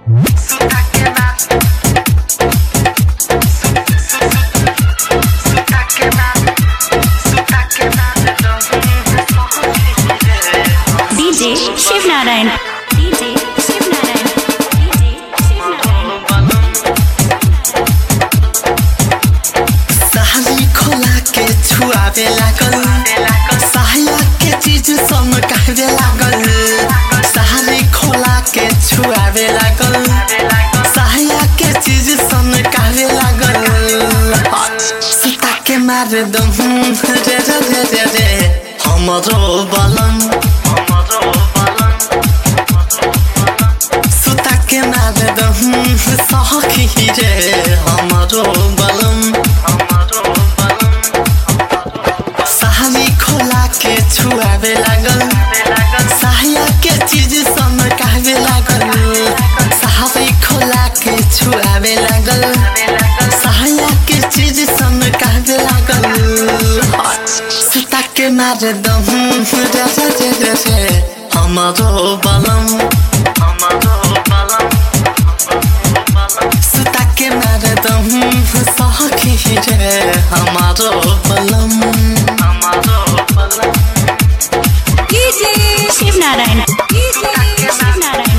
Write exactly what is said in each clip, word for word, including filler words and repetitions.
DJ Shiv Narayan DJ Shiv Narayan DJ Shiv Narayan साली खोला के छुआवे लागल साया के चीज सन कहवे लागल साली खोला के छुआवे लागल साया के चीज सन कहवे लागल सुता के मार दम रे रे रे रे रे हमरो बलम सुता के मार दम सखी रे हमरो बलम साली खोला के छुआवे लागल साया के चीज सन कहवे लागल साली खोला के छुआवे लागल साया के चीज सन कहवे लागल सुता के मार दम रे रे रे रे हमरो बलम सुता के मार दम सखी रे हमरो बलम डीजे शिव नारायण डीजे शिव नारायण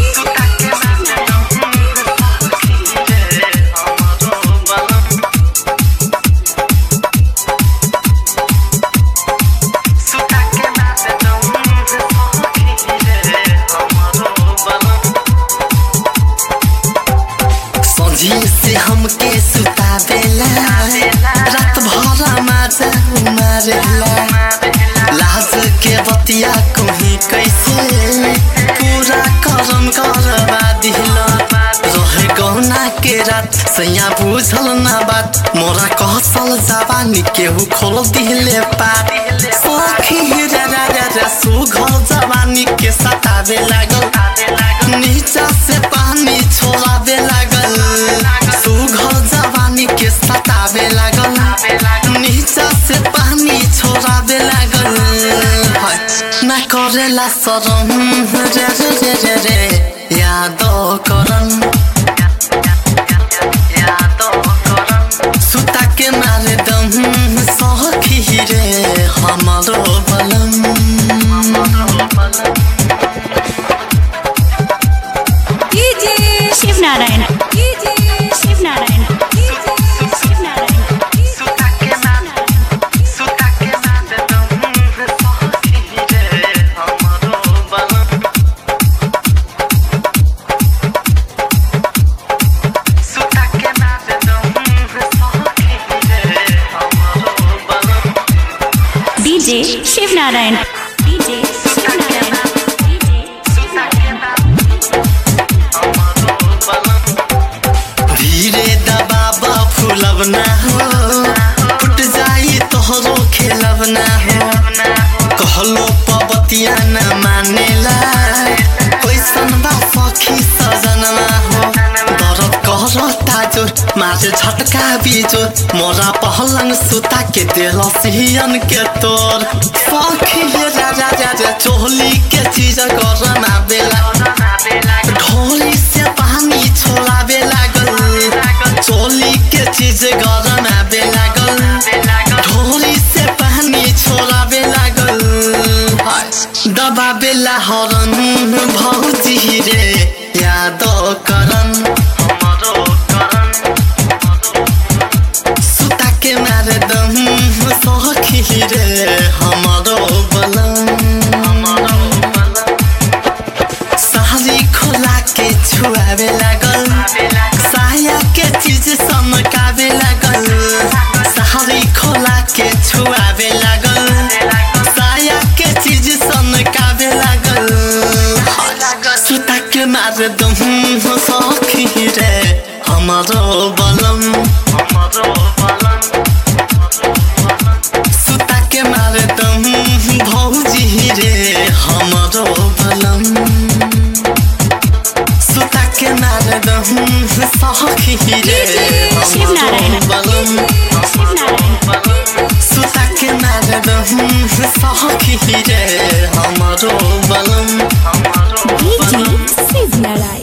संझी से हमके सुतावेला रात भर माजा मारेला लाज के बतिया कहीं कैसे पूरा करम करवा दिला रहे गहना के रात सैया बुझल ना बात मोरा कहसल जवानी केहू खोल दिले पात सखी रे रे रे रे सुघल जवानी के सतावे लागल नीचा से पानी छोड़ावे लागल सुघल जवानी के सतावे लागल नीचा से पानी छोड़ावे लागल ना करेला शरम रे रे रे रे रे याद करम सुता के मारे दम सखी रे हमरो बलम DJ Shiv Narayan DJ Shiv Narayan DJ Shiv Narayan DJ Shiv Narayan DJ Shiv Narayan DJ Shiv Narayan धीरे दबाबा फूलब ना हो फुट जाई तोहरो खेलब ना हो कहलो पबतिया न मानेला कैसन बा सखी सजनमा हो दरद कहरता जोर मारे झटका बीजो मोरा पहलंग सुता के देल सियन के तोर सखी रे राजा राजा चोली के चीज गरमा बेला ढोली से पानी छोड़ावे लागल चोली के चीज गरमा लागल ढोली से पानी छोड़ावे लागल दबावेला हरन भौजी रे याद करन सुता के मार दम सखी रे हमरो बलम साली खोला के छुआवे लागल साया के चीज समकावे लागल साली खोला के छुआवे लागल साया के चीज समकावे लागल सुता के मार दम सखी रे हमरो बलम सुता के मार दम भौजी रे हमरो बलम सुता के मार दम सखी रे शिव नारायण बलम शिव नारायण सुता के मार दम सखी रे हमरो बलम डीजे शिव नारायण